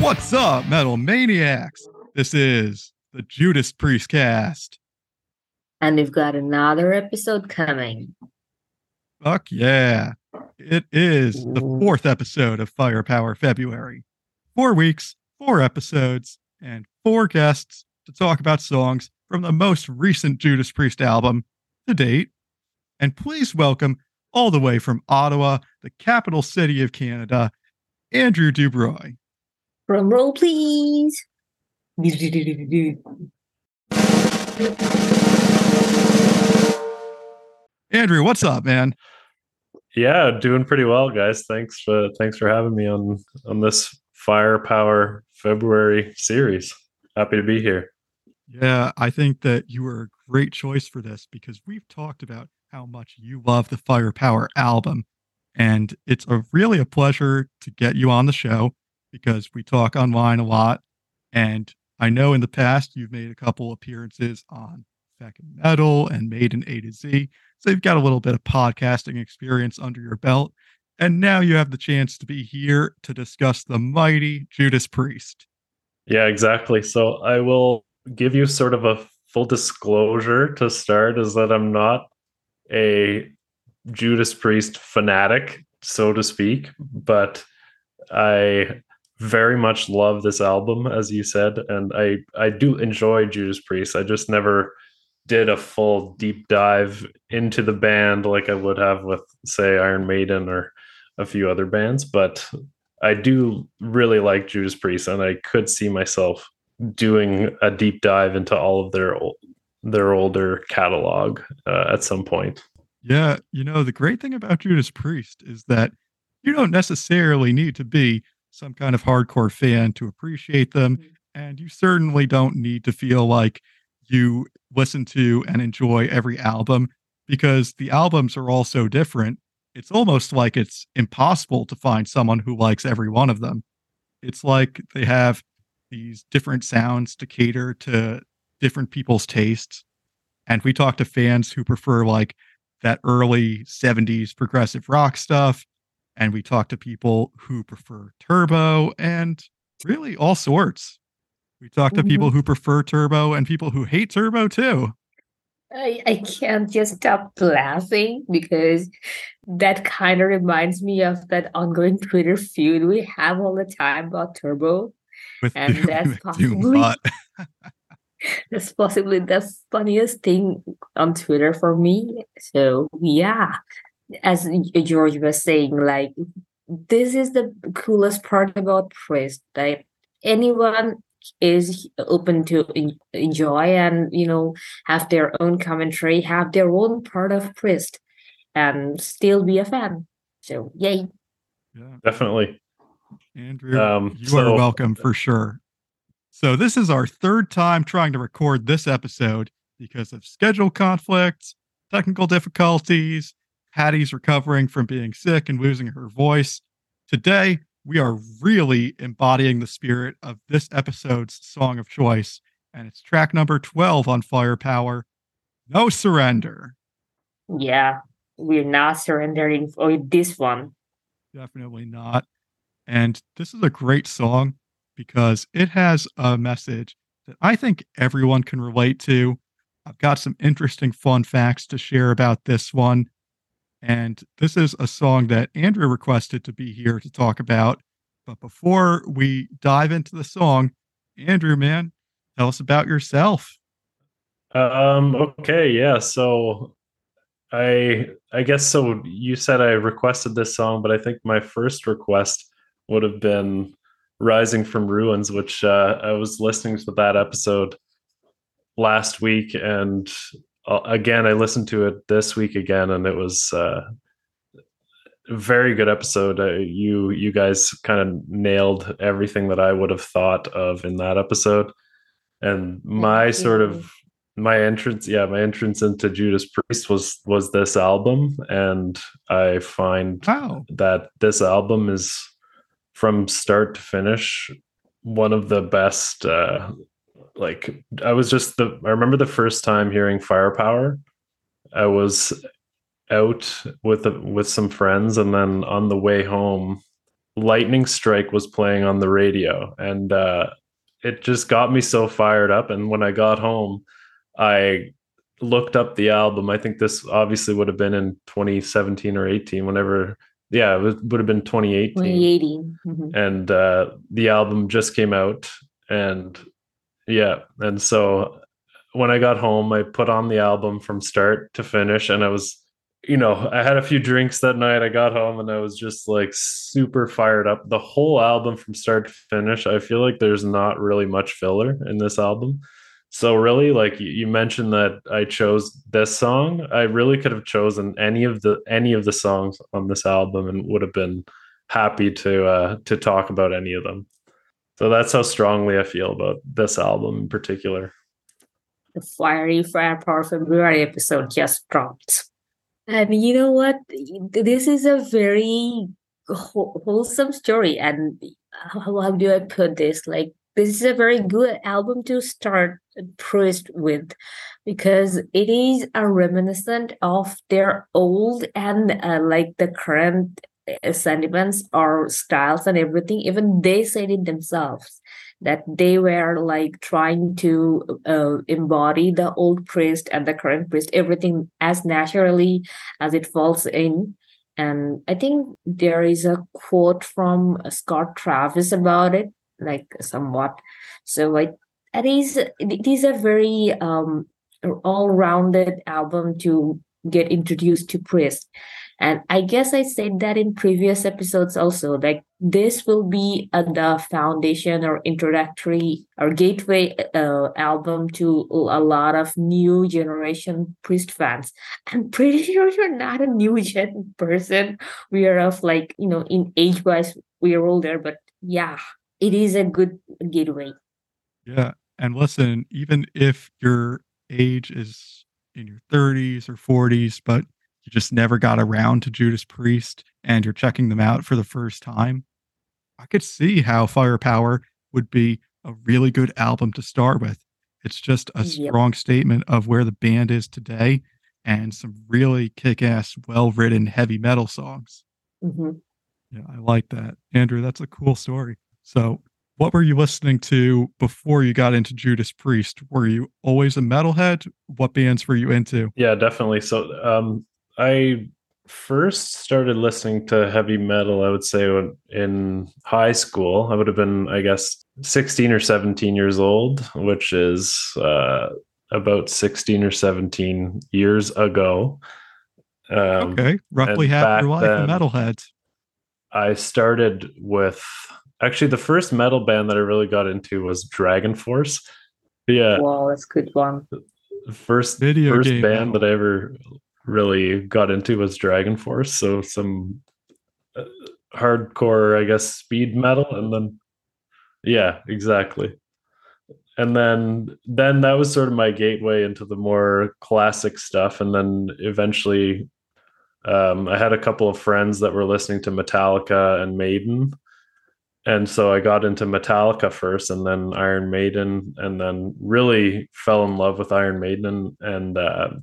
What's up, Metal Maniacs? This is the Judas Priest cast. And we've got another episode coming. Fuck yeah. It is the Ooh. fourth episode of Firepower February. 4 weeks, 4 episodes, and 4 guests to talk about songs from the most recent Judas Priest album to date. And please welcome, all the way from Ottawa, the capital city of Canada, Andrew Dubroy. Drum roll, please. Andrew, what's up, man? Yeah, doing pretty well, guys. Thanks for having me on this Firepower February series. Happy to be here. Yeah, I think that you were a great choice for this because we've talked about how much you love the Firepower album. And it's really a pleasure to get you on the show because we talk online a lot. And I know in the past you've made a couple appearances on Feckin' Metal and Maiden A to Z. So you've got a little bit of podcasting experience under your belt. And now you have the chance to be here to discuss the mighty Judas Priest. Yeah, exactly. So I will give you sort of a full disclosure to start, is that I'm not a Judas Priest fanatic, so to speak, but I very much love this album, as you said, and I do enjoy Judas Priest. I just never did a full deep dive into the band like I would have with, say, Iron Maiden or a few other bands, but I do really like Judas Priest, and I could see myself doing a deep dive into all of their older catalog at some point. Yeah, the great thing about Judas Priest is that you don't necessarily need to be some kind of hardcore fan to appreciate them, and you certainly don't need to feel like you listen to and enjoy every album because the albums are all so different. It's almost like it's impossible to find someone who likes every one of them. It's like they have these different sounds to cater to different people's tastes. And we talk to fans who prefer like that early 70s progressive rock stuff. And we talk to people who prefer Turbo and really all sorts. We talk to people who prefer Turbo and people who hate Turbo too. I can't just stop laughing because that kind of reminds me of that ongoing Twitter feud we have all the time about Turbo. With And Doom, that's with Doom possibly Bot. that's possibly the funniest thing on Twitter for me. So yeah, as George was saying, like this is the coolest part about Priest. Like anyone is open to enjoy and have their own commentary, have their own part of Priest, and still be a fan. So yay! Yeah, Definitely. Andrew, you are welcome for sure. So this is our third time trying to record this episode because of schedule conflicts, technical difficulties. Hattie's recovering from being sick and losing her voice. Today, we are really embodying the spirit of this episode's song of choice, and it's track number 12 on Firepower, No Surrender. Yeah, we're not surrendering for this one. Definitely not. And this is a great song because it has a message that I think everyone can relate to. I've got some interesting fun facts to share about this one. And this is a song that Andrew requested to be here to talk about. But before we dive into the song, Andrew, man, tell us about yourself. Okay, yeah. So I guess so. You said I requested this song, but I think my first request would have been Rising from Ruins, which I was listening to that episode last week, and again I listened to it this week again, and it was a very good episode. You guys kind of nailed everything that I would have thought of in that episode, and my entrance into Judas Priest was this album, and I find that this album is from start to finish one of the best. I remember the first time hearing Firepower, I was out with some friends, and then on the way home Lightning Strike was playing on the radio, and it just got me so fired up. And when I got home, I looked up the album. I think this obviously would have been in 2017 or 18, whenever. Yeah, would have been 2018. 2018. And the album just came out, and yeah, and so when I got home, I put on the album from start to finish, and I was, I had a few drinks that night. I got home and I was just like super fired up. The whole album from start to finish, I feel like there's not really much filler in this album. So really, like you mentioned that I chose this song, I really could have chosen any of the songs on this album and would have been happy to talk about any of them. So that's how strongly I feel about this album in particular. The Fiery Firepower February episode just dropped. And you know what? This is a very wholesome story. And how do I put this? Like, this is a very good album to start Priest with, because it is a reminiscent of their old and like the current sentiments or styles and everything. Even they said it themselves that they were like trying to embody the old Priest and the current Priest, everything as naturally as it falls in. And I think there is a quote from Scott Travis about it, like somewhat. So like it is a very all-rounded album to get introduced to Priest. And I guess I said that in previous episodes also, like this will be the foundation or introductory or gateway album to a lot of new generation Priest fans. I'm pretty sure you're not a new gen person. We are of like, in age-wise, we are older, but yeah, it is a good gateway. Yeah. And listen, even if your age is in your 30s or 40s, but you just never got around to Judas Priest and you're checking them out for the first time, I could see how Firepower would be a really good album to start with. It's just a strong statement of where the band is today and some really kick-ass, well-written heavy metal songs. Mm-hmm. Yeah, I like that. Andrew, that's a cool story. So what were you listening to before you got into Judas Priest? Were you always a metalhead? What bands were you into? Yeah, definitely. So I first started listening to heavy metal, I would say, in high school. I would have been, I guess, 16 or 17 years old, which is about 16 or 17 years ago. Okay, roughly half your life a metalhead. I started with, actually, the first metal band that I really got into was Dragon Force. Yeah. Wow, that's a good one. The first band metal that I ever really got into was Dragon Force. So some hardcore, I guess, speed metal. And then, yeah, exactly. And then that was sort of my gateway into the more classic stuff. And then eventually I had a couple of friends that were listening to Metallica and Maiden. And so I got into Metallica first and then Iron Maiden, and then really fell in love with Iron Maiden. And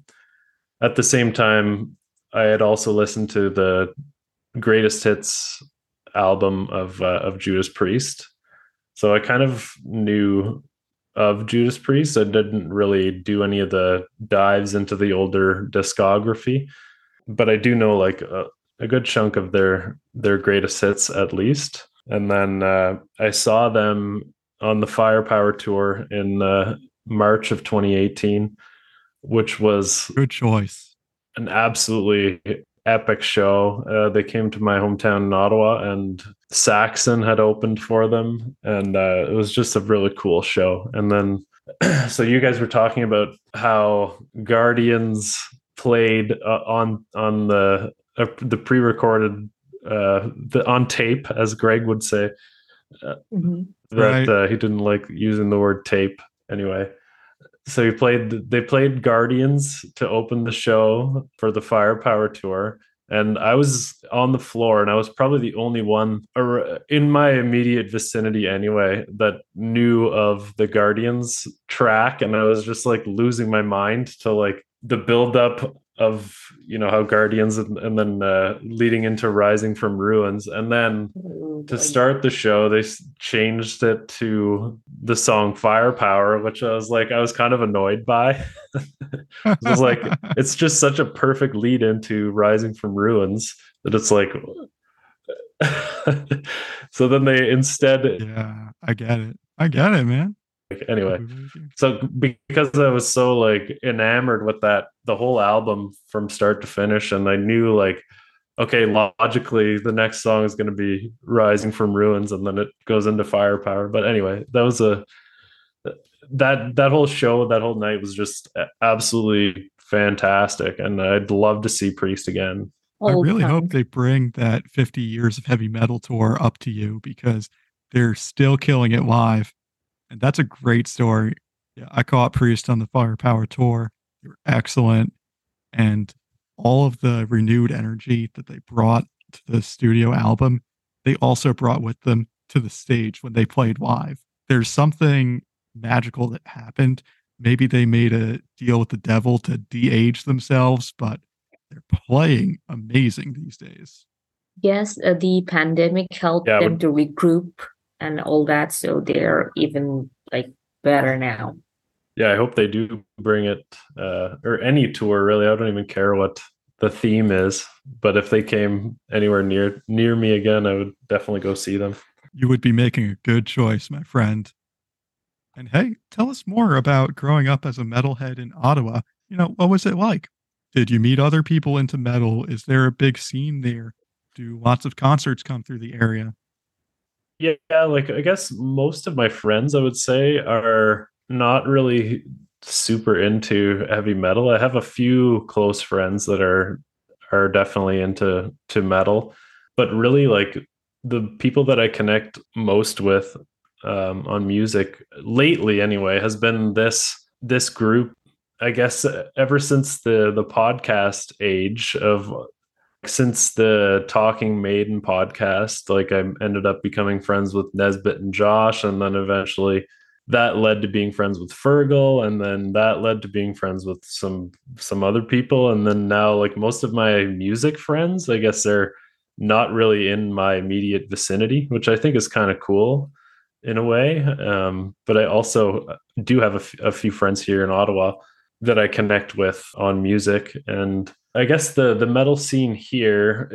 at the same time, I had also listened to the Greatest Hits album of Judas Priest. So I kind of knew of Judas Priest. I didn't really do any of the dives into the older discography, but I do know like a good chunk of their greatest hits at least. And then I saw them on the Firepower tour in March of 2018, which was good choice. An absolutely epic show. They came to my hometown in Ottawa, and Saxon had opened for them, and it was just a really cool show. And then, so you guys were talking about how Guardians played on the pre-recorded, on tape, as Greg would say. That he didn't like using the word tape anyway. So they played Guardians to open the show for the Firepower tour. And I was on the floor, and I was probably the only one in my immediate vicinity anyway that knew of the Guardians track. And I was just like losing my mind to like the buildup of how Guardians and then leading into Rising from Ruins, and then Oh to boy. start the show they changed it to the song Firepower, which I was kind of annoyed by. It was like it's just such a perfect lead into Rising from Ruins that it's like so then they instead Yeah, I get it. I get it, man. I anyway. believe you. So because I was so like enamored with the whole album from start to finish, and I knew like, okay, logically the next song is going to be Rising from Ruins, and then it goes into Firepower. But anyway, that was that whole show, that whole night was just absolutely fantastic, and I'd love to see Priest again. I Old really hope punk. they bring that 50 years of heavy metal tour up to you because they're still killing it live. And that's a great story. Yeah, I caught Priest on the Firepower tour. They were excellent. And all of the renewed energy that they brought to the studio album, they also brought with them to the stage when they played live. There's something magical that happened. Maybe they made a deal with the devil to de-age themselves, but they're playing amazing these days. Yes, the pandemic helped Yeah, them to regroup and all that, so they're even like better now. yeah, I hope they do bring it, or any tour really. I don't even care what the theme is, but if they came anywhere near me again, I would definitely go see them. You would be making a good choice, my friend. And hey, tell us more about growing up as a metalhead in Ottawa. What was it like? Did you meet other people into metal? Is there a big scene there? Do lots of concerts come through the area? Yeah, like I guess most of my friends, I would say, are not really super into heavy metal. I have a few close friends that are definitely into metal, but really like the people that I connect most with on music lately anyway has been this group. I guess ever since the podcast age of since the Talking Maiden podcast, like I ended up becoming friends with Nesbitt and Josh, and then eventually that led to being friends with Fergal, and then that led to being friends with some other people, and then now like most of my music friends, I guess they're not really in my immediate vicinity, which I think is kind of cool in a way. But I also do have a few friends here in Ottawa that I connect with on music, and I guess the metal scene here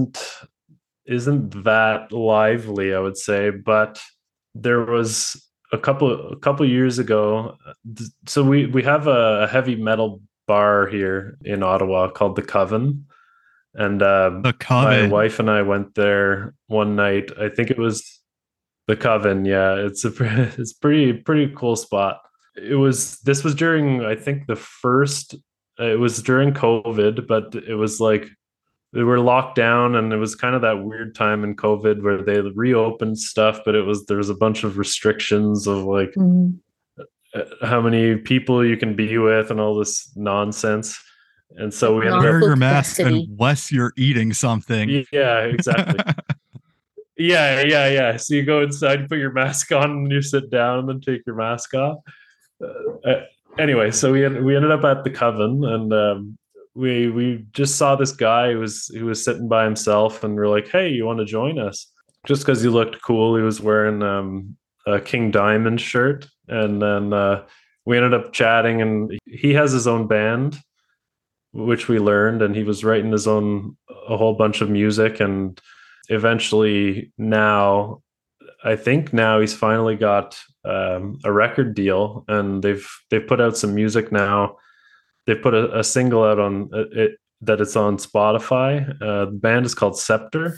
isn't that lively, I would say, but there was a couple years ago. So we have a heavy metal bar here in Ottawa called the Coven, and The my Coven. wife and I went there one night. I think it was the Coven. Yeah, it's pretty cool spot. This was during, I think, the first, it was during COVID, but it was like they were locked down, and it was kind of that weird time in COVID where they reopened stuff, but there was a bunch of restrictions of like Mm. how many people you can be with and all this nonsense. And so Like we ended Wear up, your mask non-full unless you're eating something. yeah, exactly. Yeah. So you go inside, you put your mask on, and you sit down, and then take your mask off. Anyway, so we ended up at the Coven, and we just saw this guy who was sitting by himself, and we're like, "Hey, you want to join us?" Just because he looked cool. He was wearing a King Diamond shirt, and then we ended up chatting, and he has his own band, which we learned, and he was writing a whole bunch of music, and eventually I think now he's finally got a record deal, and they've put out some music now. They've put a single out on it that it's on Spotify. The band is called Scepter.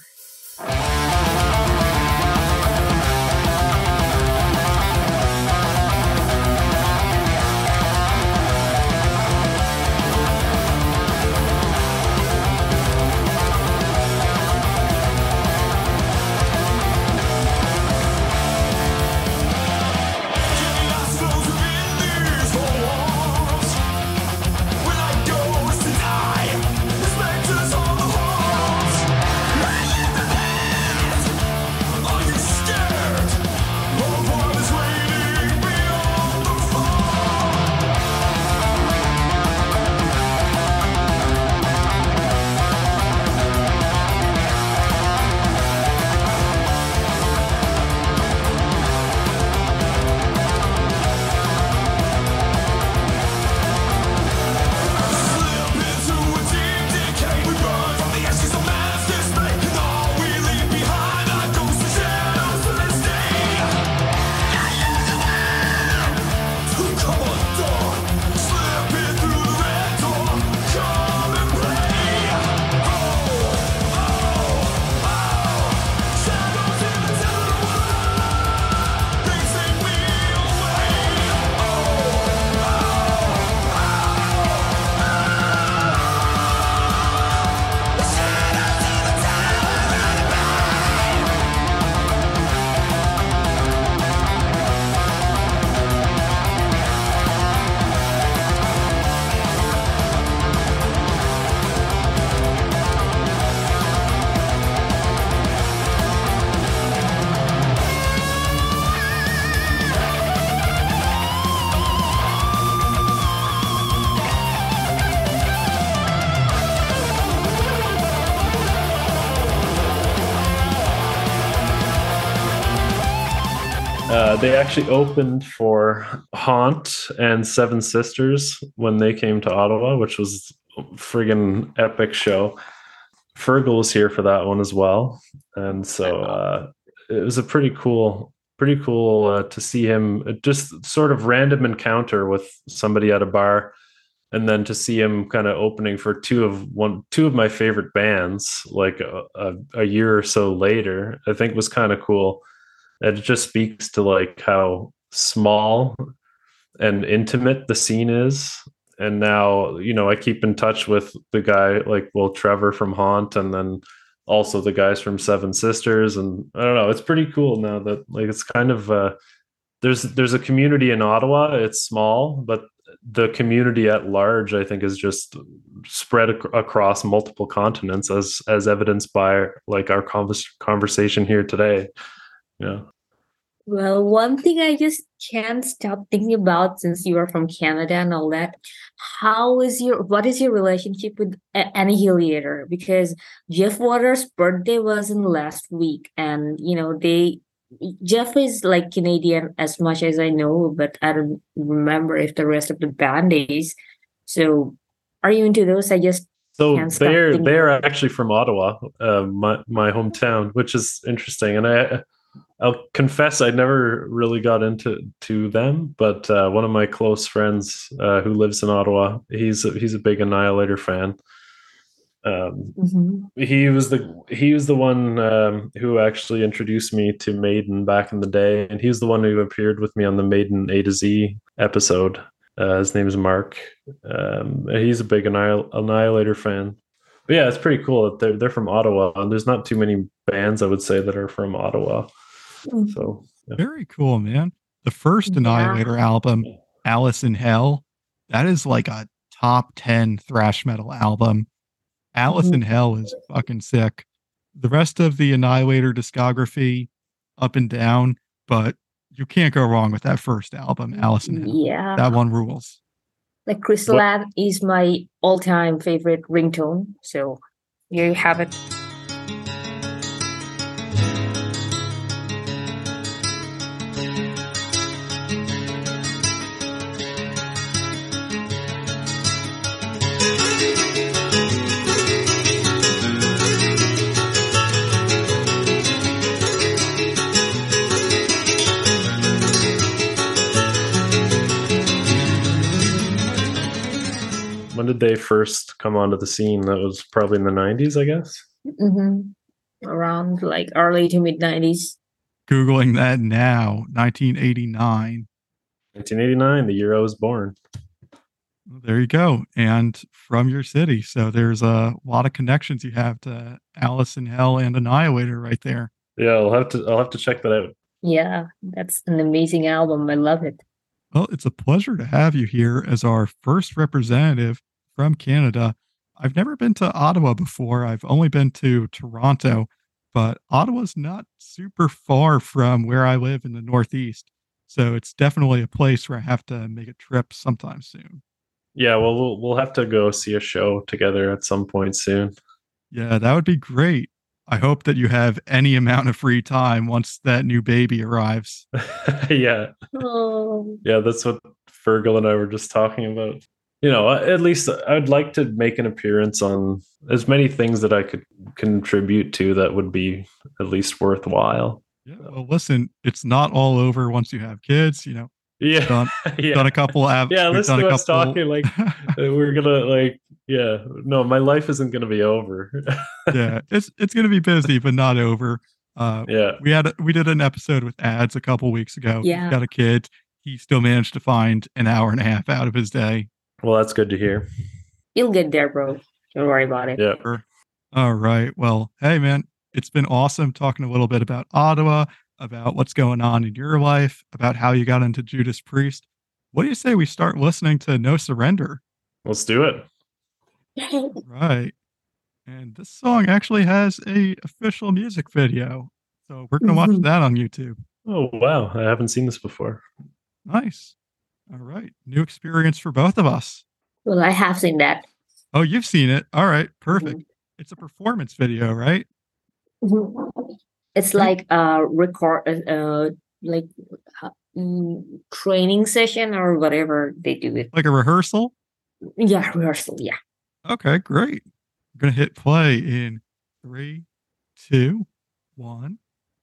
They actually opened for Haunt and Seven Sisters when they came to Ottawa, which was a friggin' epic show. Fergal was here for that one as well, and so it was a pretty cool to see him, just sort of random encounter with somebody at a bar, and then to see him kind of opening for two of my favorite bands like a year or so later, I think was kind of cool. It just speaks to like how small and intimate the scene is. And now, I keep in touch with the guy, like, well, Trevor from Haunt, and then also the guys from Seven Sisters. And I don't know, it's pretty cool now that, like, it's kind of, there's a community in Ottawa. It's small, but the community at large, I think, is just spread across multiple continents, as evidenced by like our conversation here today. Yeah. Well, one thing I just can't stop thinking about, since you are from Canada and all that, what is your relationship with Annihilator? Because Jeff Waters' birthday was in last week, and Jeff is like Canadian as much as I know, but I don't remember if the rest of the band is. So, are you into those? I just So can't stop thinking they're about it. actually from Ottawa, my hometown, which is interesting. And I'll confess I never really got into them, but one of my close friends who lives in Ottawa, he's a big Annihilator fan. Mhm. He was the one who actually introduced me to Maiden back in the day, and he's the one who appeared with me on the Maiden A to Z episode. His name is Mark. He's a big Annihilator fan. But yeah, it's pretty cool that they're from Ottawa, and there's not too many bands I would say that are from Ottawa. So yeah. Very cool, man. The first Yeah. Annihilator album, Alice in Hell, that is like a top 10 thrash metal album. Alice in Hell is fucking sick. The rest of the Annihilator discography, up and down, but you can't go wrong with that first album, Alice in Hell. Yeah. That one rules. Like Crystal Lab is my all-time favorite ringtone. So here you have it. When did they first come onto the scene? That was probably in the 90s, I guess. Around like early to mid 90s. Googling that now, 1989. 1989, the year I was born. There you go. And from your city. So there's a lot of connections you have to Alice in Hell and Annihilator right there. Yeah, I'll have to check that out. Yeah, that's an amazing album. I love it. Well, it's a pleasure to have you here as our first representative from Canada. I've never been to Ottawa before. I've only been to Toronto, but Ottawa's not super far from where I live in the Northeast. So it's definitely a place where I have to make a trip sometime soon. Yeah, well, we'll have to go see a show together at some point soon. Yeah, that would be great. I hope that you have any amount of free time once that new baby arrives. Yeah. Oh. Yeah, that's what Fergal and I were just talking about. At least I'd like to make an appearance on as many things that I could contribute to that would be at least worthwhile. Yeah, well, listen, it's not all over once you have kids, Yeah. Done a couple apps. Yeah, listen to us talking like we're gonna no, my life isn't gonna be over. Yeah, it's gonna be busy, but not over. Yeah. We did an episode with Ads a couple weeks ago. Yeah. He's got a kid. He still managed to find an hour and a half out of his day. Well, that's good to hear. You'll get there, bro. Don't worry about it. Yeah. All right. Well, hey man, it's been awesome talking a little bit about Ottawa, about what's going on in your life, about how you got into Judas Priest. What do you say we start listening to No Surrender? Let's do it. Right. And this song actually has a official music video. So we're going to watch that on YouTube. Oh, wow. I haven't seen this before. Nice. All right. New experience for both of us. Well, I have seen that. Oh, you've seen it. All right. Perfect. It's a performance video, right? It's like like training session or whatever they do it. Like a rehearsal? Yeah, rehearsal. Yeah. Okay, great. I'm going to hit play in 3, 2, 1.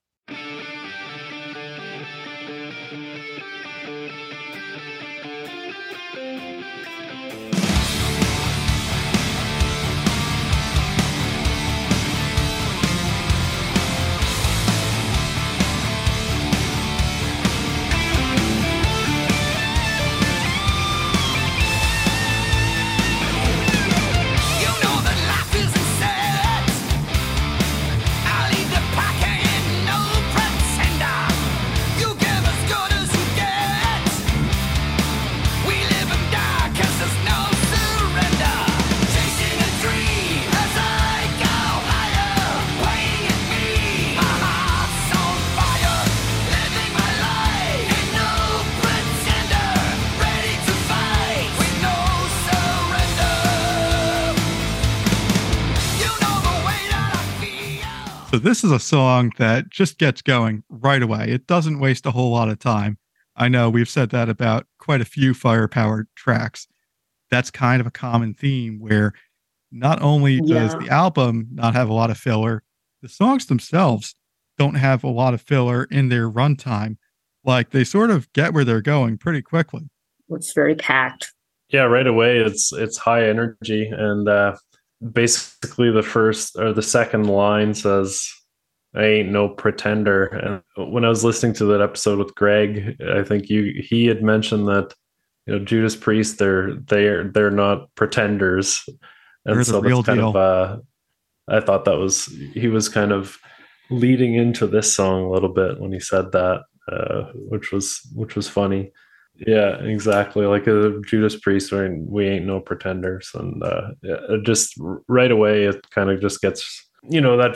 So this is a song that just gets going right away. It doesn't waste a whole lot of time. I know we've said that about quite a few Firepower tracks. That's kind of a common theme where not only does the album not have a lot of filler, the songs themselves don't have a lot of filler in their runtime. Like they sort of get where they're going pretty quickly. It's very packed. Yeah, right away it's high energy, and basically the first or the second line says, "I ain't no pretender." And when I was listening to that episode with Greg, I think he had mentioned that Judas Priest they're not pretenders, and they're so the real that's kind deal. of I thought he was kind of leading into this song a little bit when he said that, which was funny. Yeah, exactly. Like a Judas Priest, we ain't no pretenders, and just right away it kind of just gets that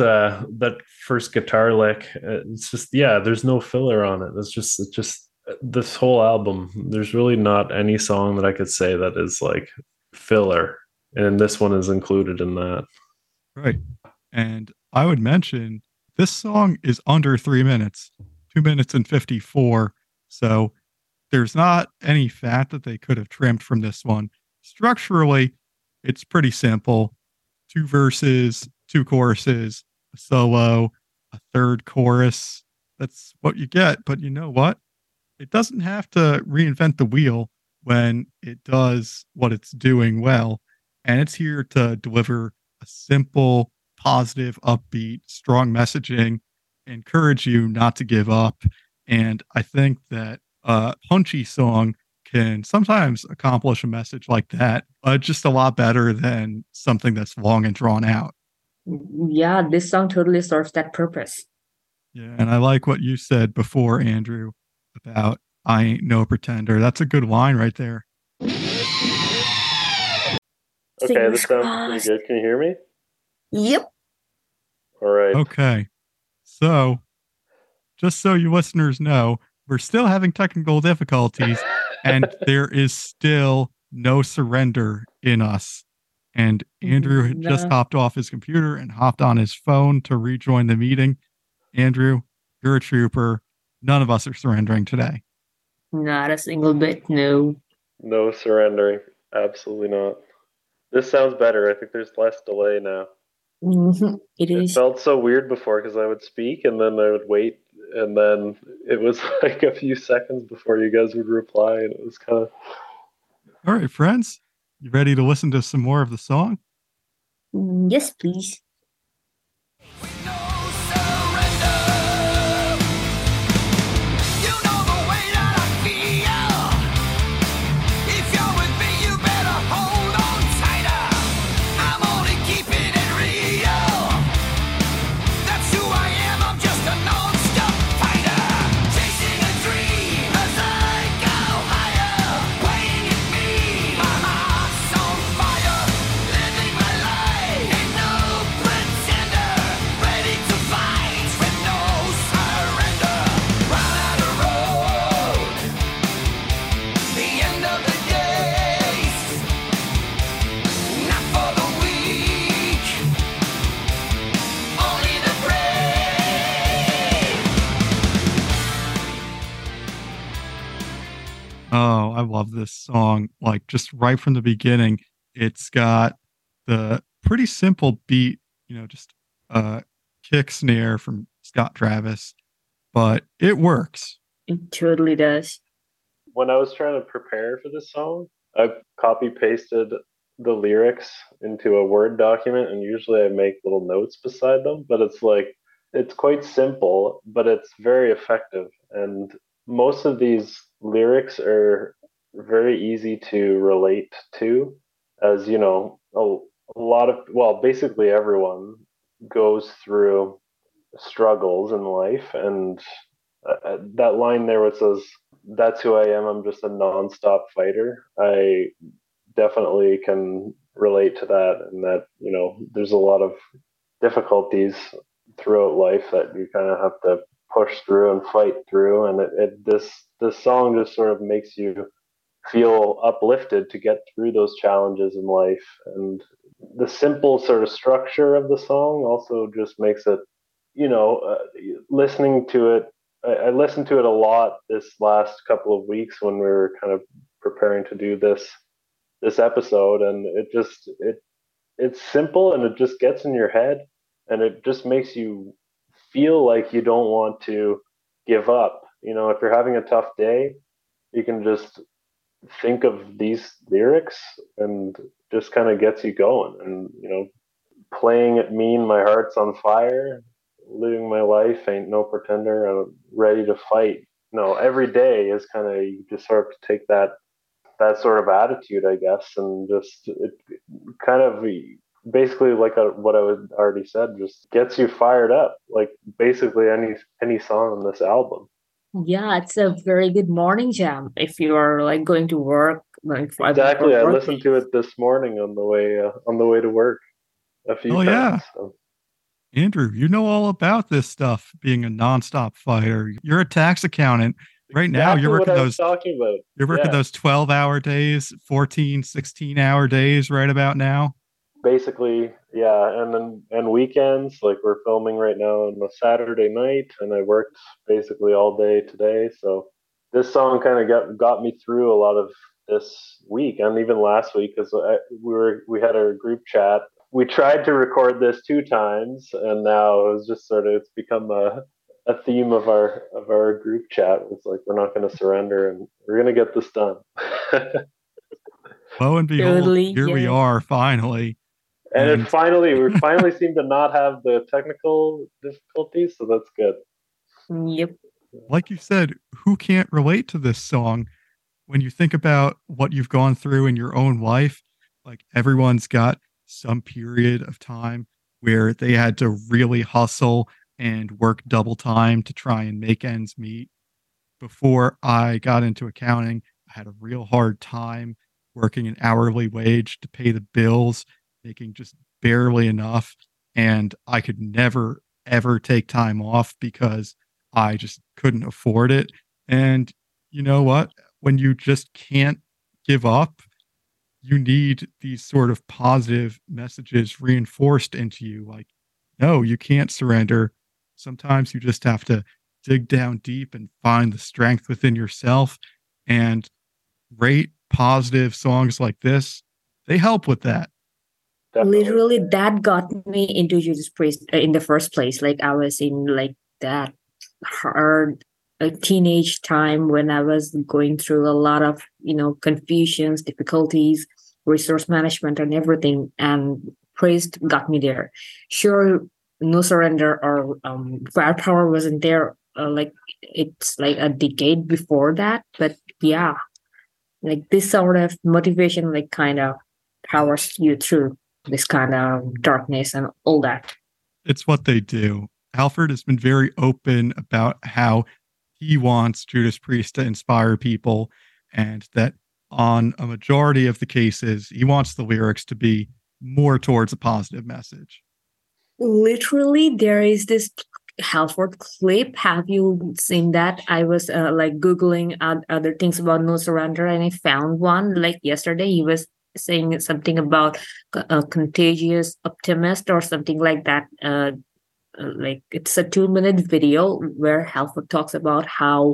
first guitar lick. It's just there's no filler on it. It's just this whole album. There's really not any song that I could say that is like filler, and this one is included in that. Right, and I would mention this song is under 3 minutes, 2 minutes and 54. So there's not any fat that they could have trimmed from this one. Structurally, it's pretty simple. 2 verses, 2 choruses, a solo, a third chorus. That's what you get. But you know what? It doesn't have to reinvent the wheel when it does what it's doing well. And it's here to deliver a simple, positive, upbeat, strong messaging, encourage you not to give up. And I think that a punchy song can sometimes accomplish a message like that, just a lot better than something that's long and drawn out. Yeah, this song totally serves that purpose. Yeah, and I like what you said before, Andrew, about "I ain't no pretender." That's a good line right there. Okay, this sounds pretty good. Can you hear me? Yep. All right. Okay. So, just so you listeners know, we're still having technical difficulties, and there is still no surrender in us. And Andrew had just hopped off his computer and hopped on his phone to rejoin the meeting. Andrew, you're a trooper. None of us are surrendering today. Not a single bit, no. No surrendering. Absolutely not. This sounds better. I think there's less delay now. It is. It felt so weird before because I would speak and then I would wait, and then it was like a few seconds before you guys would reply, and it was kind of... All right, friends, you ready to listen to some more of the song? Yes, please. this song. Like just right from the beginning, it's got the pretty simple beat, just a kick snare from Scott Travis, but it works. It totally does. When I was trying to prepare for this song, I copy pasted the lyrics into a Word document, and usually I make little notes beside them, but it's quite simple, but it's very effective. And most of these lyrics are very easy to relate to, as a lot of, well, basically everyone goes through struggles in life. And that line there, which says, "That's who I am. I'm just a nonstop fighter." I definitely can relate to that, and that there's a lot of difficulties throughout life that you kind of have to push through and fight through, and this song just sort of makes you feel uplifted to get through those challenges in life. And the simple sort of structure of the song also just makes it, listening to it. I listened to it a lot this last couple of weeks when we were kind of preparing to do this episode, and it's simple, and it just gets in your head, and it just makes you feel like you don't want to give up. If you're having a tough day, you can just think of these lyrics, and just kind of gets you going. And playing it mean, my heart's on fire, living my life, ain't no pretender, I'm ready to fight. Every day is kind of, you just sort of take that sort of attitude, I guess, and just it kind of basically like what I was already said, just gets you fired up, like basically any song on this album. Yeah, it's a very good morning jam if you are like going to work. Exactly, I listened to it this morning on the way to work a few times. Yeah. So. Andrew, you know all about this stuff, being a nonstop fighter. You're a tax accountant. Right now, you're working those 12-hour days, 14, 16-hour days right about now. Basically, yeah, and weekends, like we're filming right now on a Saturday night, and I worked basically all day today. So this song kind of got me through a lot of this week, and even last week, because we had a group chat. We tried to record this 2 times, and now it's just it's become a theme of our group chat. It's like, we're not going to surrender, and we're going to get this done. Lo and behold, totally, here we are finally. And we finally seem to not have the technical difficulties, so that's good. Yep. Like you said, who can't relate to this song? When you think about what you've gone through in your own life, like everyone's got some period of time where they had to really hustle and work double time to try and make ends meet. Before I got into accounting, I had a real hard time working an hourly wage to pay the bills, making just barely enough. And I could never, ever take time off because I just couldn't afford it. And you know what? When you just can't give up, you need these sort of positive messages reinforced into you. Like, no, you can't surrender. Sometimes you just have to dig down deep and find the strength within yourself. And great positive songs like this, they help with that. Definitely. Literally, that got me into Judas Priest in the first place. Like, I was in like that hard teenage time when I was going through a lot of confusions, difficulties, resource management, and everything. And Priest got me there. Sure, No Surrender or Firepower wasn't there. Like, it's like a decade before that, but yeah, like this sort of motivation, like kind of powers you through this kind of darkness and all that. It's what they do. Halford has been very open about how he wants Judas Priest to inspire people, and that on a majority of the cases, he wants the lyrics to be more towards a positive message. Literally, there is this Halford clip. Have you seen that? I was like Googling other things about No Surrender, and I found one like yesterday. He was saying something about a contagious optimist or something like that. Like it's a 2-minute video where Halford talks about how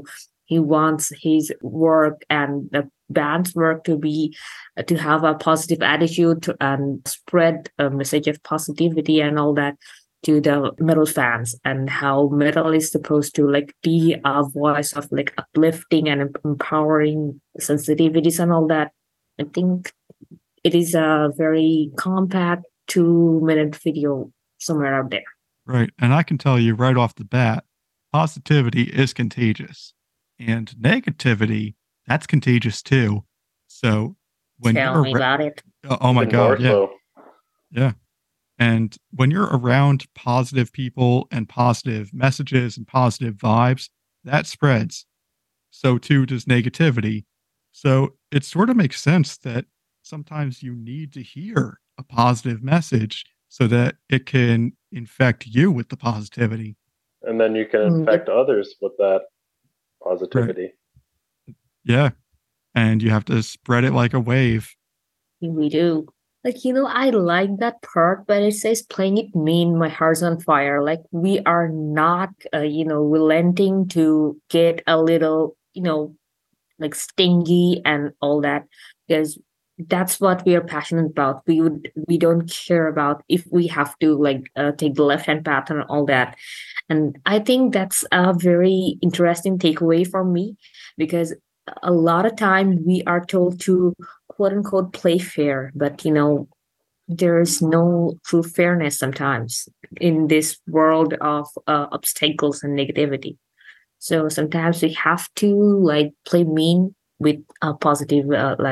He wants his work and the band's work to have a positive attitude and spread a message of positivity and all that to the metal fans, and how metal is supposed to like be a voice of like uplifting and empowering sensitivities and all that. I think it is a very compact 2-minute video somewhere out there. Right. And I can tell you right off the bat, positivity is contagious. And negativity, that's contagious too. So when Tell me about it. Oh my Even God. more Yeah. so. Yeah. And when you're around positive people and positive messages and positive vibes, that spreads. So too does negativity. So it sort of makes sense that sometimes you need to hear a positive message so that it can infect you with the positivity. And then you can infect others with that positivity. Right. Yeah. And you have to spread it like a wave. We do. Like, I like that part, but it says playing it mean, my heart's on fire. Like, we are not, relenting to get a little, like stingy and all that, because that's what we are passionate about. We don't care about if we have to like take the left hand path and all that. And I think that's a very interesting takeaway for me, because a lot of time we are told to quote unquote play fair, but there's no true fairness sometimes in this world of obstacles and negativity. So sometimes we have to like play mean with a positive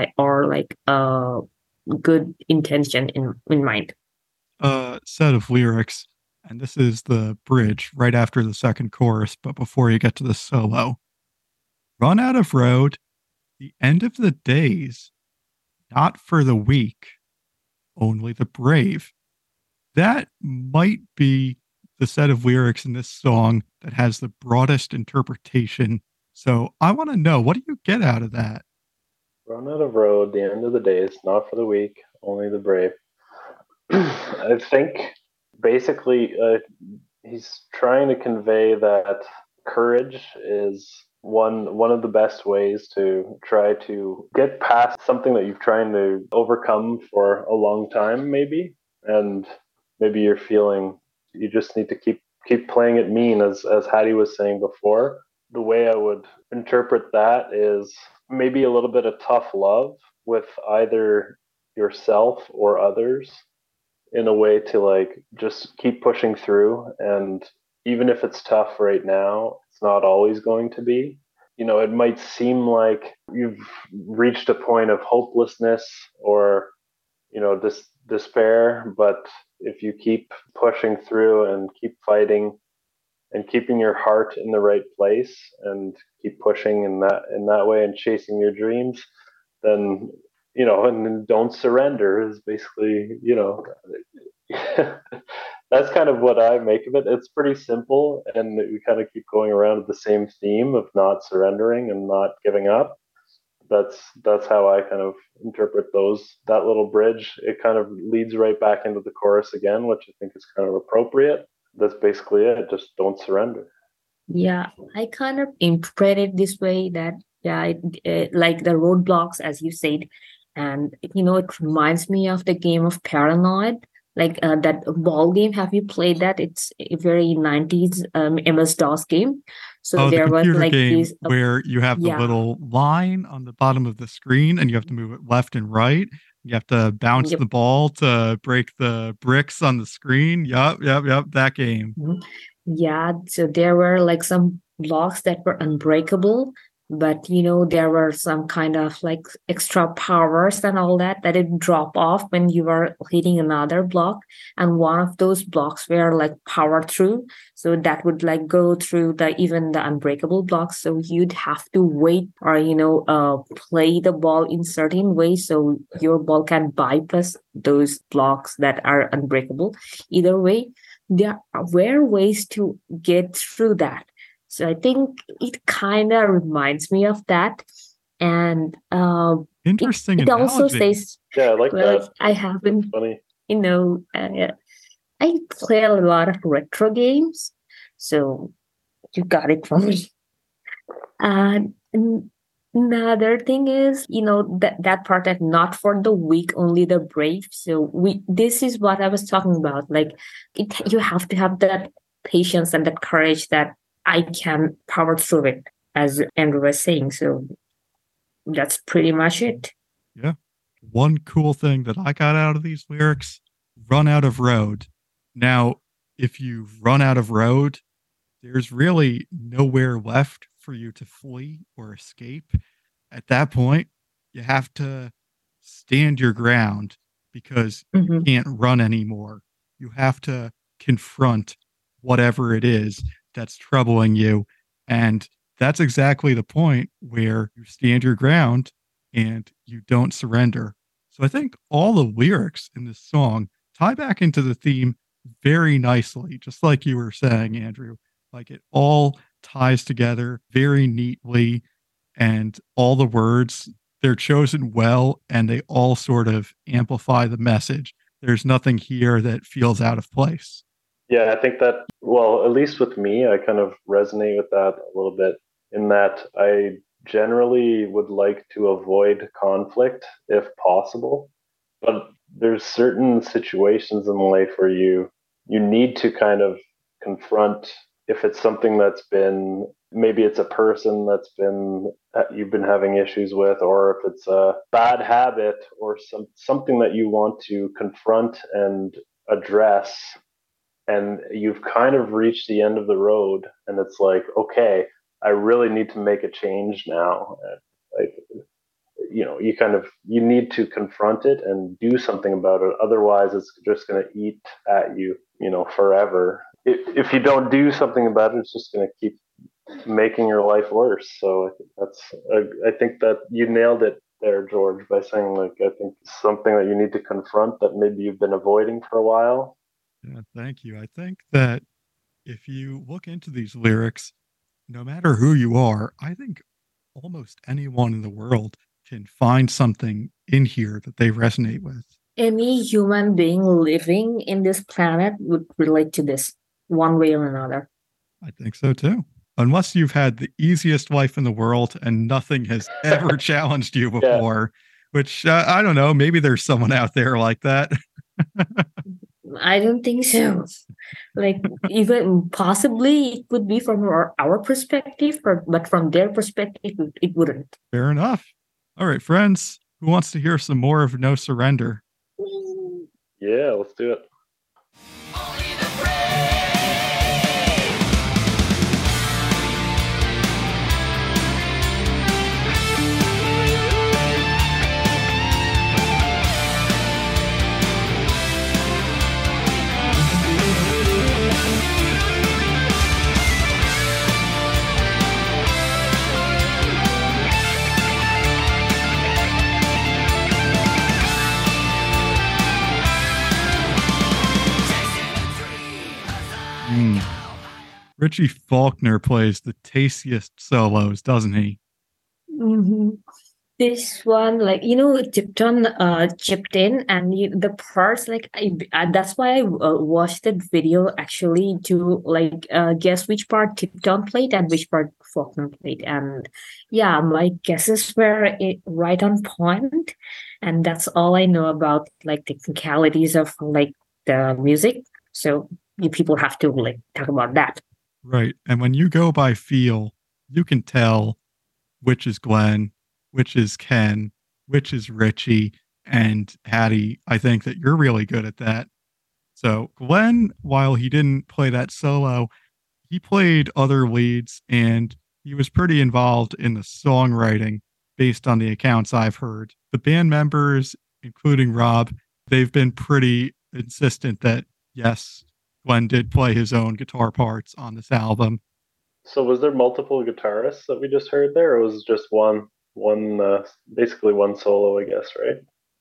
good intention in mind. Set of lyrics, and this is the bridge right after the second chorus, but before you get to the solo. Run out of road, the end of the days, not for the weak, only the brave. That might be the set of lyrics in this song that has the broadest interpretation. So I want to know, what do you get out of that? Run out of road, the end of the days, not for the weak, only the brave. I think basically he's trying to convey that courage is one of the best ways to try to get past something that you've trying to overcome for a long time, maybe, and maybe you're feeling you just need to keep playing it mean, as Hattie was saying before. The way I would interpret that is maybe a little bit of tough love with either yourself or others, in a way to like just keep pushing through. And even if it's tough right now, it's not always going to be. It might seem like you've reached a point of hopelessness or despair, but if you keep pushing through and keep fighting and keeping your heart in the right place and keep pushing in that way and chasing your dreams, then and don't surrender is basically that's kind of what I make of it. It's pretty simple, and we kind of keep going around with the same theme of not surrendering and not giving up. That's how I kind of interpret that little bridge. It kind of leads right back into the chorus again, which I think is kind of appropriate. That's basically it. Just don't surrender. Yeah, I kind of interpret it this way that like the roadblocks, as you said, and it reminds me of the game of Paranoid, like that ball game. Have you played that? It's a very 90s MS-DOS game. So the there was computer like game this where you have the yeah. little line on the bottom of the screen and you have to move it left and right. You have to bounce Yep. the ball to break the bricks on the screen. Yep. That game. Yeah, so there were like some blocks that were unbreakable, but there were some kind of like extra powers and all that it drop off when you were hitting another block, and one of those blocks were like powered through, so that would like go through even the unbreakable blocks. So you'd have to wait or play the ball in certain ways so your ball can bypass those blocks that are unbreakable. Either way, there were ways to get through that. So I think it kind of reminds me of that. And interesting it also analogy. says, Yeah, I like that. I haven't, Funny. I play a lot of retro games. So you got it from me. And another thing is, that part that not for the weak, only the brave. So this is what I was talking about. Like you have to have that patience and that courage that I can power through it, as Andrew was saying. So that's pretty much it. Yeah. One cool thing that I got out of these lyrics, run out of road. Now, if you run out of road, there's really nowhere left for you to flee or escape. At that point, you have to stand your ground because you can't run anymore. You have to confront whatever it is that's troubling you. And that's exactly the point where you stand your ground and you don't surrender. So I think all the lyrics in this song tie back into the theme very nicely, just like you were saying, Andrew. Like it all ties together very neatly, and all the words, they're chosen well, and they all sort of amplify the message. There's nothing here that feels out of place. Yeah, I think that, well, at least with me, I kind of resonate with that a little bit in that I generally would like to avoid conflict if possible. But there's certain situations in life where you need to kind of confront if it's something that's been, maybe it's a person that's been you've been having issues with, or if it's a bad habit or something that you want to confront and address, and you've kind of reached the end of the road, and it's like, okay, I really need to make a change now. Like, you need to confront it and do something about it, otherwise it's just going to eat at you, forever. If you don't do something about it, it's just going to keep making your life worse. So I think that you nailed it there, George, by saying, like, I think something that you need to confront that maybe you've been avoiding for a while. Yeah, thank you. I think that if you look into these lyrics, no matter who you are, I think almost anyone in the world can find something in here that they resonate with. Any human being living in this planet would relate to this one way or another. I think so too. Unless you've had the easiest life in the world and nothing has ever challenged you before, which I don't know, maybe there's someone out there like that. I don't think so. Like, even possibly it could be from our perspective, but from their perspective, it wouldn't. Fair enough. All right, friends, who wants to hear some more of No Surrender? Yeah, let's do it. Richie Faulkner plays the tastiest solos, doesn't he? Mm-hmm. This one, like, Tipton chipped in, and the parts, like, that's why I watched that video actually to, like, guess which part Tipton played and which part Faulkner played. And yeah, my guesses were right on point, and that's all I know about, like, technicalities of, like, the music. So you people have to, like, talk about that. Right. And when you go by feel, you can tell which is Glenn, which is Ken, which is Richie, and Hattie. I think that you're really good at that. So Glenn, while he didn't play that solo, he played other leads, and he was pretty involved in the songwriting based on the accounts I've heard. The band members, including Rob, they've been pretty insistent that, yes, Glenn did play his own guitar parts on this album. So was there multiple guitarists that we just heard there, or was it just one basically one solo, I guess, right?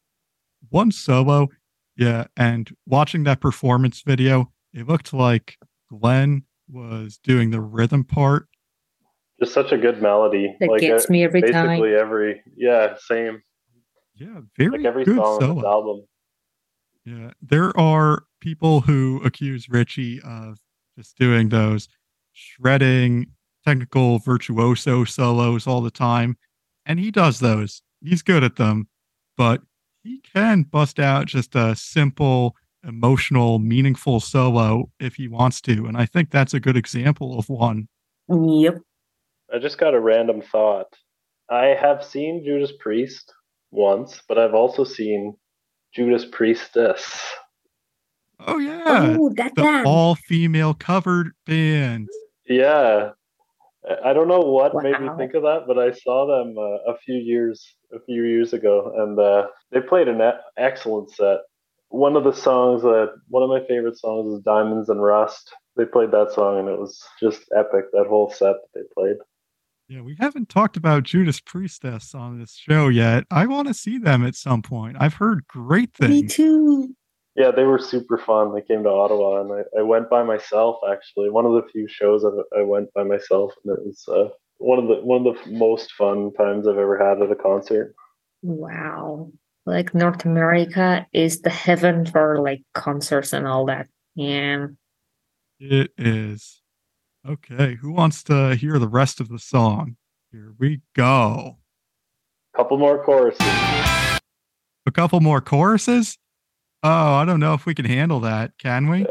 One solo, yeah. And watching that performance video, it looked like Glenn was doing the rhythm part. Just such a good melody. That gets me every time. Basically same. Yeah, very like every good song solo. on this album. Yeah, there are people who accuse Richie of just doing those shredding technical virtuoso solos all the time, and he does those. He's good at them, but he can bust out just a simple, emotional, meaningful solo if he wants to, and I think that's a good example of one. Yep. I just got a random thought. I have seen Judas Priest once, but I've also seen Judas Priestess. Oh yeah, Oh, that the band. all-female covered band. Yeah, I don't know what made me Wow. think of that, but I saw them a few years ago, and they played an excellent set. One of my favorite songs is "Diamonds and Rust." They played that song, and it was just epic. That whole set that they played. Yeah, we haven't talked about Judas Priestess on this show yet. I want to see them at some point. I've heard great Me things. too. Yeah, they were super fun. They came to Ottawa, and I went by myself. Actually, one of the few shows I went by myself, and it was one of the most fun times I've ever had at a concert. Wow. Like North America is the heaven for like concerts and all that. Yeah. It is. Okay, who wants to hear the rest of the song? Here we go. Couple more choruses. A couple more choruses? Oh, I don't know if we can handle that, can we?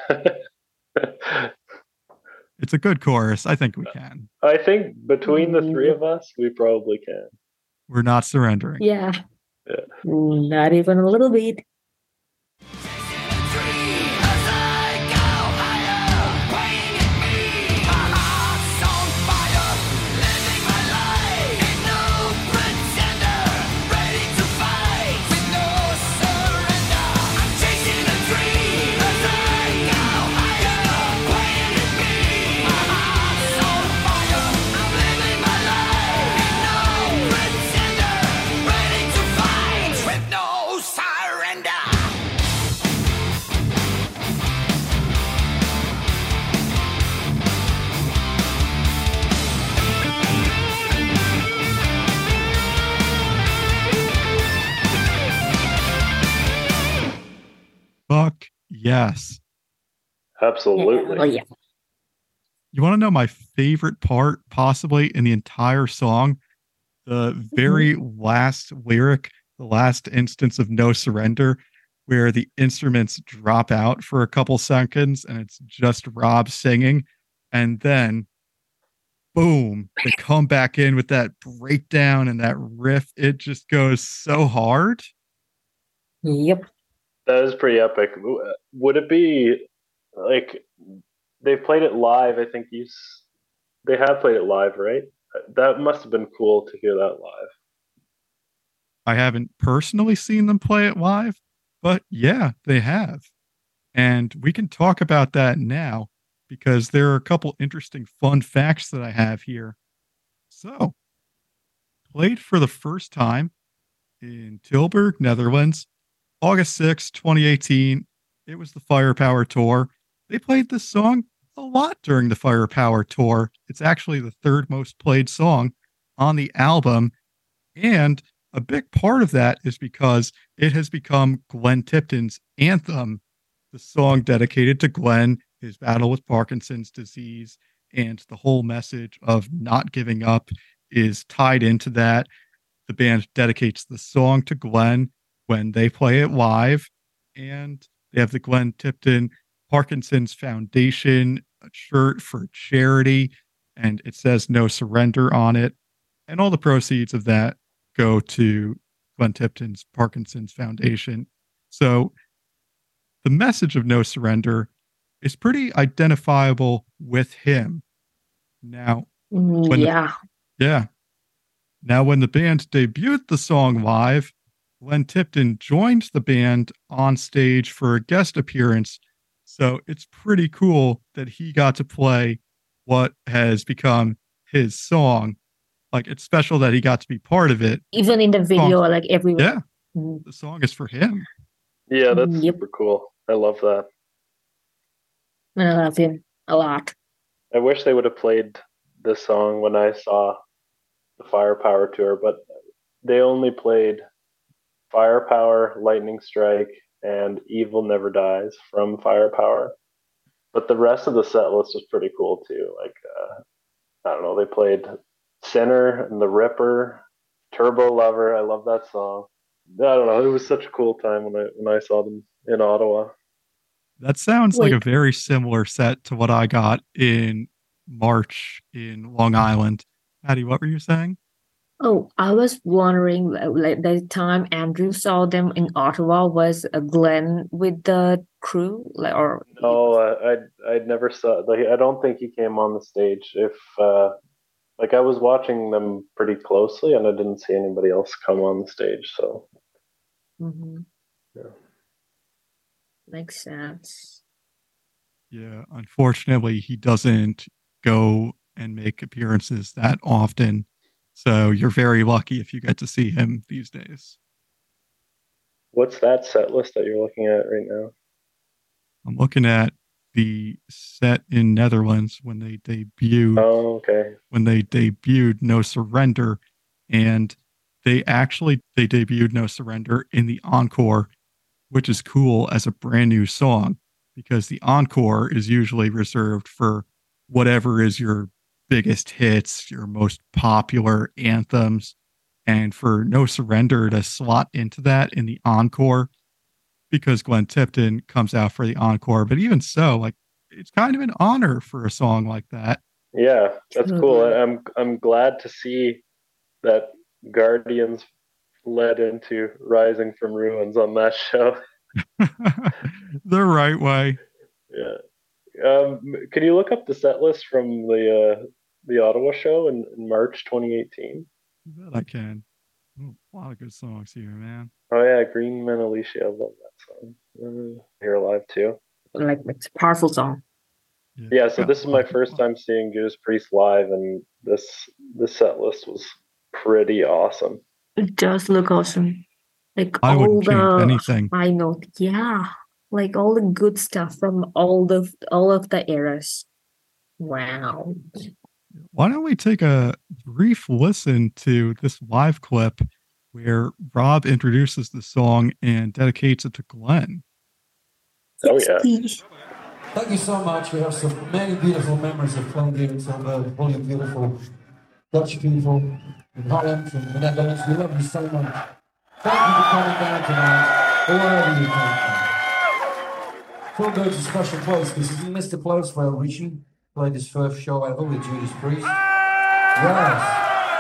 It's a good chorus. I think we can. I think between the three of us, we probably can. We're not surrendering. Yeah. Yeah. Not even a little bit. Fuck yes. Absolutely. Oh, yeah. You want to know my favorite part, possibly in the entire song? The very last lyric, the last instance of No Surrender, where the instruments drop out for a couple seconds and it's just Rob singing. And then, boom, they come back in with that breakdown and that riff. It just goes so hard. Yep. That is pretty epic. Would it be like they've played it live? I think they have played it live, right? That must have been cool to hear that live. I haven't personally seen them play it live, but yeah, they have. And we can talk about that now because there are a couple interesting fun facts that I have here. So, played for the first time in Tilburg, Netherlands, August 2018. It was the Firepower Tour. They played this song a lot during the Firepower Tour. It's actually the third most played song on the album. And a big part of that is because it has become Glenn Tipton's anthem, the song dedicated to Glenn, his battle with Parkinson's disease, and the whole message of not giving up is tied into that. The band dedicates the song to Glenn when they play it live, and they have the Glenn Tipton Parkinson's Foundation shirt for charity, and it says "No Surrender" on it, and all the proceeds of that go to Glenn Tipton's Parkinson's Foundation. So the message of "No Surrender" is pretty identifiable with him. Now, Yeah. yeah. Now, when the band debuted the song live, Glenn Tipton joined the band on stage for a guest appearance. So it's pretty cool that he got to play what has become his song. Like, it's special that he got to be part of it. Even in the video, Song- like everywhere. Yeah, Mm. the song is for him. Yeah, that's Yep. super cool. I love that. And I love him a lot. I wish they would have played this song when I saw the Firepower tour, but they only played Firepower, Lightning Strike, and Evil Never Dies from Firepower. But the rest of the set list was pretty cool too. Like I don't know, they played Sinner and The Ripper, Turbo Lover. I love that song. I don't know. It was such a cool time when I saw them in Ottawa. That sounds like a Wait, very similar set to what I got in March in Long Island. Patty, what were you saying? oh, I was wondering, like the time Andrew saw them in Ottawa, was Glenn with the crew, like, or No, I'd never saw. Like, I don't think he came on the stage. If like I was watching them pretty closely, and I didn't see anybody else come on the stage. So Mhm, yeah. makes sense. Yeah, unfortunately, he doesn't go and make appearances that often. So you're very lucky if you get to see him these days. What's that set list that you're looking at right now? I'm looking at the set in Netherlands Oh, okay. when they debuted No Surrender, and they debuted No Surrender in the encore, which is cool as a brand new song because the encore is usually reserved for whatever is your biggest hits, your most popular anthems. And for No Surrender to slot into that in the encore, because Glenn Tipton comes out for the encore. But even so, like it's kind of an honor for a song like that. Yeah, that's cool. Totally. I'm glad to see that Guardians led into Rising from Ruins on that show. The right way. Yeah. Can you look up the set list from the Ottawa show in March 2018? That I can. Oh, a lot of good songs here, man. Oh yeah, Green Man Alicia. I love that song. Here Alive too. Like it's a powerful song. Yeah, Yeah, so got this is a my lot of first time seeing Judas Priest live, and this set list was pretty awesome. It does look awesome. Like I all wouldn't change the anything. high note, yeah. Like all the good stuff from all of the eras. Wow. Why don't we take a brief listen to this live clip where Rob introduces the song and dedicates it to Glenn? Oh Yes, yeah. please. Thank you so much. We have so many beautiful memories of playing here in Tilburg, all you beautiful Dutch people in Holland and the Netherlands. We love you so much. Thank you for coming down tonight, or wherever you come from. Tilburg's a special place because if you missed the place where Richie played his first show ever with Judas Priest. Yes.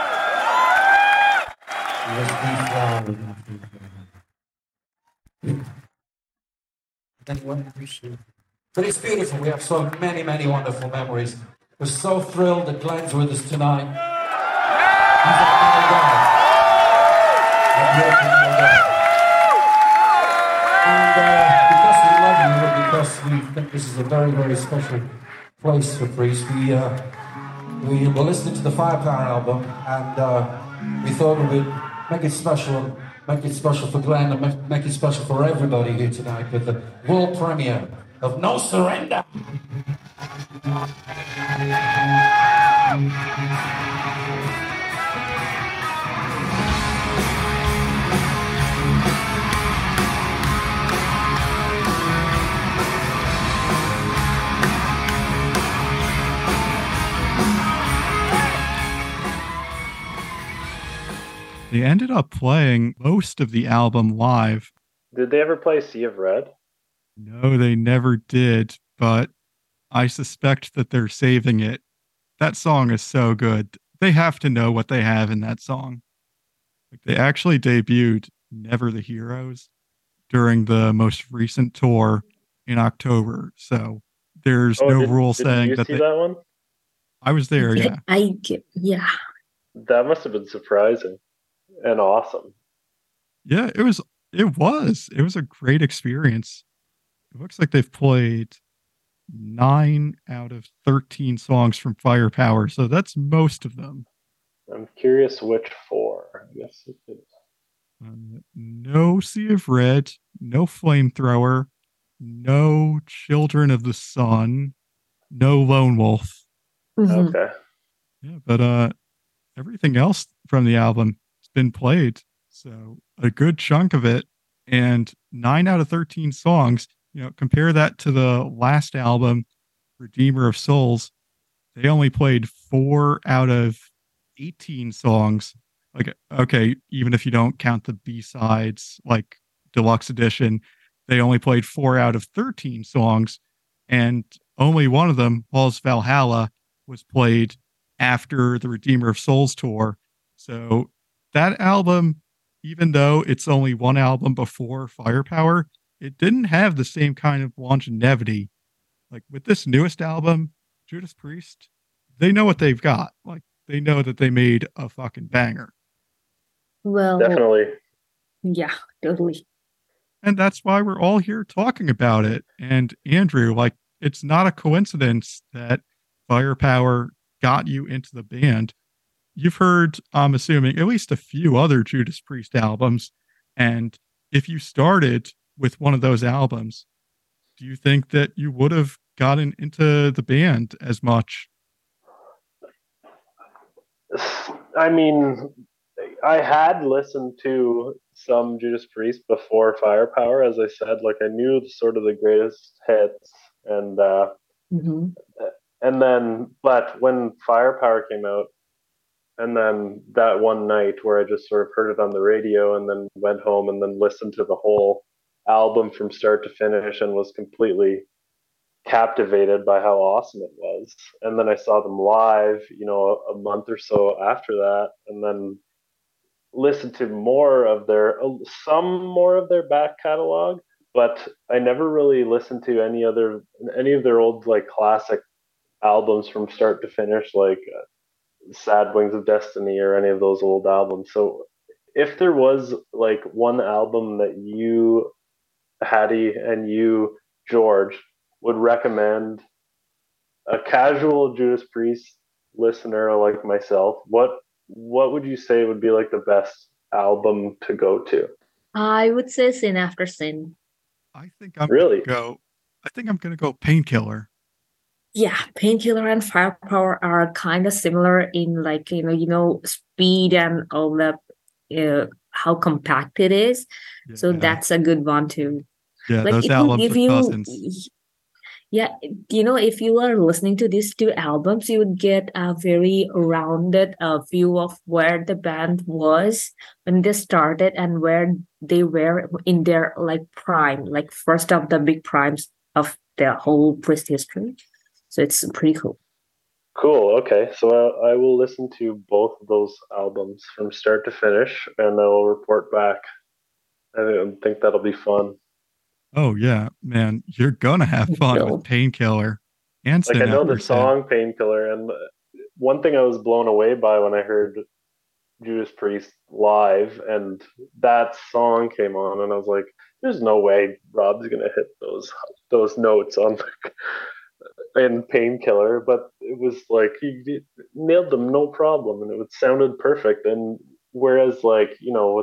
Yes, anyway, but it's beautiful. We have so many, many wonderful memories. We're so thrilled that Glenn's with us tonight. He's our man God. And because we love you, and because we think this is a very, very special place for Priest, we were listening to the Firepower album, and we thought we would make it special. Make it special for Glenn and make it special for everybody here tonight with the world premiere of No Surrender. They ended up playing most of the album live. Did they ever play Sea of Red? No, they never did, but I suspect that they're saving it. That song is so good. They have to know what they have in that song. Like they actually debuted Never the Heroes during the most recent tour in October. So there's Oh, no did rule did saying you that see that one? I was there, yeah. Yeah. That must have been surprising and awesome. Yeah, it was a great experience. It looks like they've played 9 out of 13 songs from Firepower, so that's most of them. I'm curious which four. I guess it is. No Sea of Red, no Flamethrower, no Children of the Sun, no Lone Wolf. Mhm. Okay. Yeah, but everything else from the album has been played. So a good chunk of it, and 9 out of 13 songs. You know, compare that to the last album, Redeemer of Souls. they only played 4 out of 18 songs. Like, okay, even if you don't count the B-sides, like deluxe edition, they only played 4 out of 13 songs, and only one of them, Paul's Valhalla, was played after the Redeemer of Souls tour. So that album, even though it's only one album before Firepower, it didn't have the same kind of longevity. Like with this newest album, Judas Priest, they know what they've got. Like they know that they made a fucking banger. Well, Definitely. yeah, totally. And that's why we're all here talking about it. And Andrew, like, it's not a coincidence that Firepower got you into the band. You've heard, I'm assuming, at least a few other Judas Priest albums. And if you started with one of those albums, do you think that you would have gotten into the band as much? I mean, I had listened to some Judas Priest before Firepower, as I said. Like I knew sort of the greatest hits, and Hmm. and then, but when Firepower came out, and then that one night where I just sort of heard it on the radio, and then went home and then listened to the whole album from start to finish, and was completely captivated by how awesome it was. And then I saw them live, a month or so after that, and then listened to some more of their back catalog, but I never really listened to any of their old like classic albums from start to finish, like Sad Wings of Destiny or any of those old albums. So if there was like one album that you, Hattie, and you, George, would recommend a casual Judas Priest listener like myself, what would you say would be like the best album to go to? I would say Sin After Sin. I think I'm Really? gonna go Painkiller. Yeah, Painkiller and Firepower are kind of similar in like speed and all the how compact it is. So Yeah, that's a good one too. yeah, Like those it will albums give are you, cousins. yeah, if you are listening to these two albums, you would get a very rounded view of where the band was when they started and where they were in their like prime, like first of the big primes of the whole Priest history. So it's pretty cool. Cool. Okay. So I will listen to both of those albums from start to finish, and I will report back. I think that'll be fun. Oh yeah, man, you're gonna have fun with So, Painkiller and Like I Sin know the After Sin. song Painkiller, and one thing I was blown away by when I heard Judas Priest live, and that song came on, and I was like, "There's no way Rob's gonna hit those notes on in Painkiller," but it was like he nailed them no problem, and it sounded perfect. And whereas, like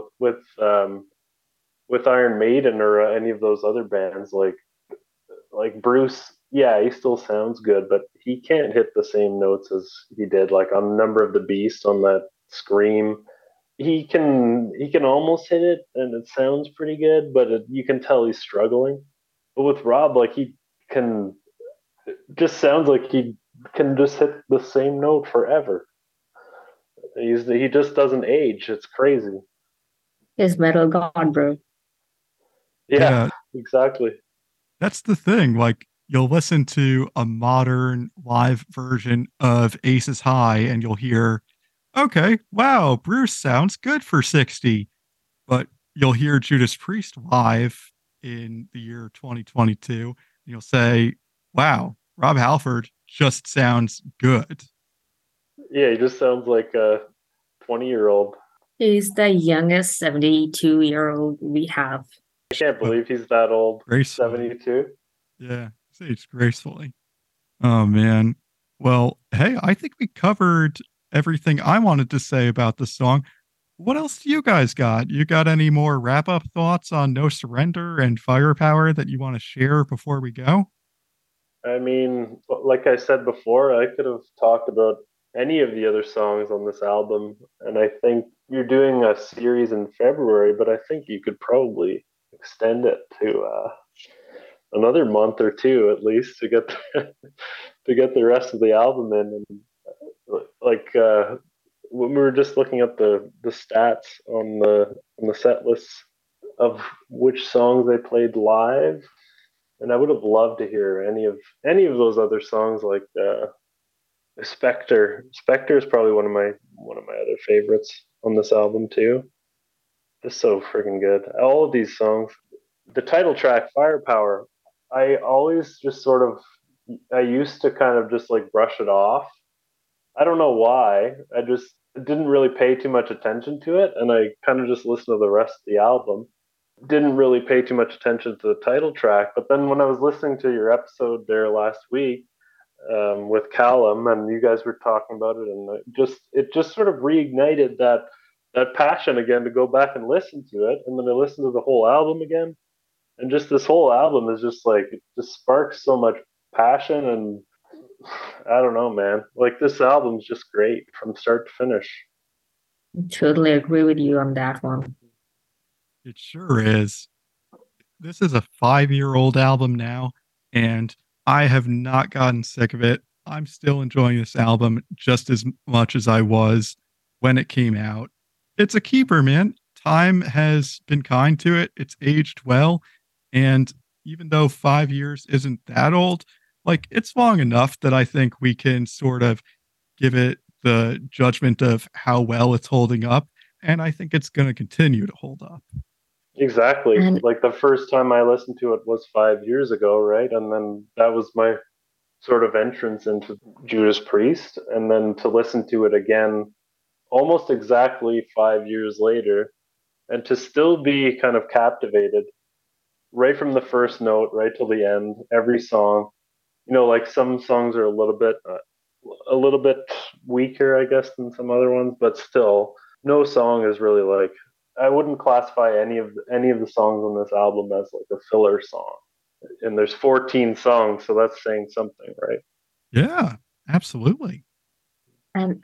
with Iron Maiden or any of those other bands, like Bruce, yeah, he still sounds good, but he can't hit the same notes as he did, like on Number of the Beast on that scream. He can almost hit it, and it sounds pretty good, but you can tell he's struggling. But with Rob, like he can just sounds like he can just hit the same note forever. He just doesn't age. It's crazy. is Metal God, bro. Yeah, Yeah, exactly. that's the thing. Like, you'll listen to a modern live version of Aces High, and you'll hear, okay, wow, Bruce sounds good for 60. But you'll hear Judas Priest live in the year 2022, and you'll say, wow, Rob Halford just sounds good. Yeah, he just sounds like a 20-year-old. He's the youngest 72-year-old we have. I can't believe he's that old. Gracefully. 72. Yeah, it's gracefully. Oh, man. Well, hey, I think we covered everything I wanted to say about the song. What else do you guys got? You got any more wrap up thoughts on No Surrender and Firepower that you want to share before we go? I mean, like I said before, I could have talked about any of the other songs on this album, and I think you're doing a series in February, but I think you could probably extend it to another month or two at least to get to get the rest of the album in. And like when we were just looking at the stats on the set lists of which songs they played live, and I would have loved to hear any of those other songs, like Spectre. Spectre is probably one of my other favorites on this album too. Just so freaking good. All of these songs. The title track, Firepower, I always just I used to kind of just like brush it off. I don't know why. I just didn't really pay too much attention to it, and I kind of just listened to the rest of the album. Didn't really pay too much attention to the title track, but then when I was listening to your episode there last week with Callum, and you guys were talking about it, and it just sort of reignited that passion again to go back and listen to it. And then I listened to the whole album again, and just this whole album is just like, it just sparks so much passion. And I don't know, man, like this album's just great from start to finish. I totally agree with you on that one. It sure is. This is a 5-year-old album now, and I have not gotten sick of it. I'm still enjoying this album just as much as I was when it came out. It's a keeper, man. Time has been kind to it. It's aged well. And even though 5 years isn't that old, like, it's long enough that I think we can sort of give it the judgment of how well it's holding up. And I think it's going to continue to hold up. Exactly. Like the first time I listened to it was 5 years ago, right? And then that was my sort of entrance into Judas Priest. And then to listen to it again almost exactly 5 years later, and to still be kind of captivated right from the first note right till the end, every song. You know, like some songs are a little bit weaker, I guess, than some other ones, but still, no song is really like, I wouldn't classify any of the songs on this album as like a filler song. And there's 14 songs, so that's saying something, right? Yeah, absolutely. And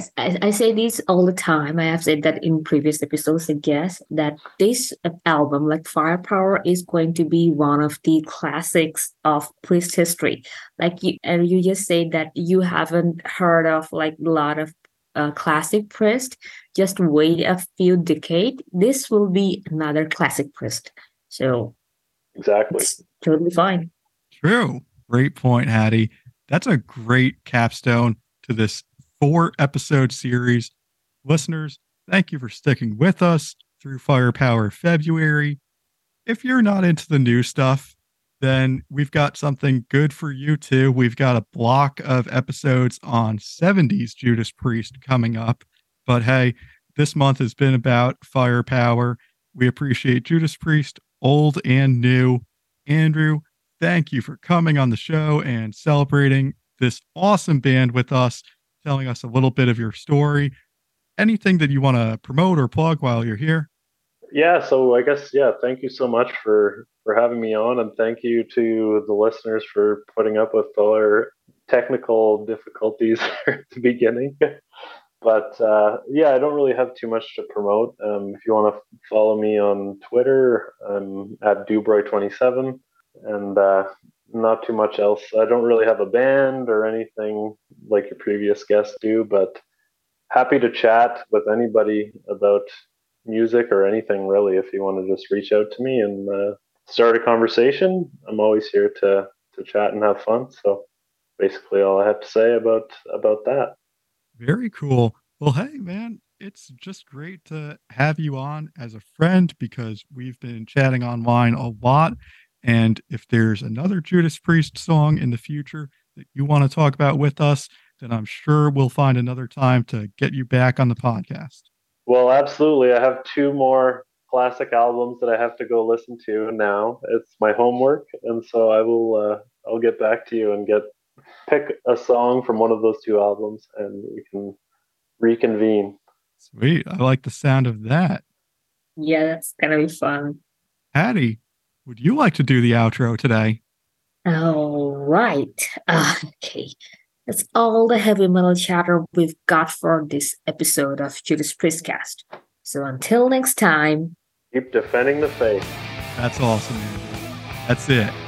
I say this all the time. I have said that in previous episodes, I guess, that this album, like Firepower, is going to be one of the classics of Priest history. Like you just say that you haven't heard of like a lot of classic Priest. Just wait a few decades. This will be another classic Priest. So exactly, it's totally fine. True. Great point, Hattie. That's a great capstone to this 4-episode series. Listeners, thank you for sticking with us through Firepower February. If you're not into the new stuff, then we've got something good for you too. We've got a block of episodes on 70s Judas Priest coming up. But hey, this month has been about Firepower. We appreciate Judas Priest, old and new. Andrew, thank you for coming on the show and celebrating this awesome band with us, telling us a little bit of your story. Anything that you want to promote or plug while you're here? Yeah, so I guess, thank you so much for having me on, and thank you to the listeners for putting up with all our technical difficulties at the beginning. But I don't really have too much to promote. If you want to follow me on Twitter, I'm at Dubroy27, and not too much else. I don't really have a band or anything like your previous guests do, but happy to chat with anybody about music or anything really. If you want to just reach out to me and start a conversation, I'm always here to chat and have fun. So basically all I have to say about that. Very cool. Well, hey, man, it's just great to have you on as a friend, because we've been chatting online a lot. And if there's another Judas Priest song in the future that you want to talk about with us, then I'm sure we'll find another time to get you back on the podcast. Well, absolutely. I have 2 more classic albums that I have to go listen to now. It's my homework. And so I will, I'll get back to you and pick a song from one of those 2 albums, and we can reconvene. Sweet. I like the sound of that. Yeah, that's going to be fun. Hattie, would you like to do the outro today? All right. Okay. That's all the heavy metal chatter we've got for this episode of Judas Priestcast. So until next time, keep defending the faith. That's awesome, man. That's it.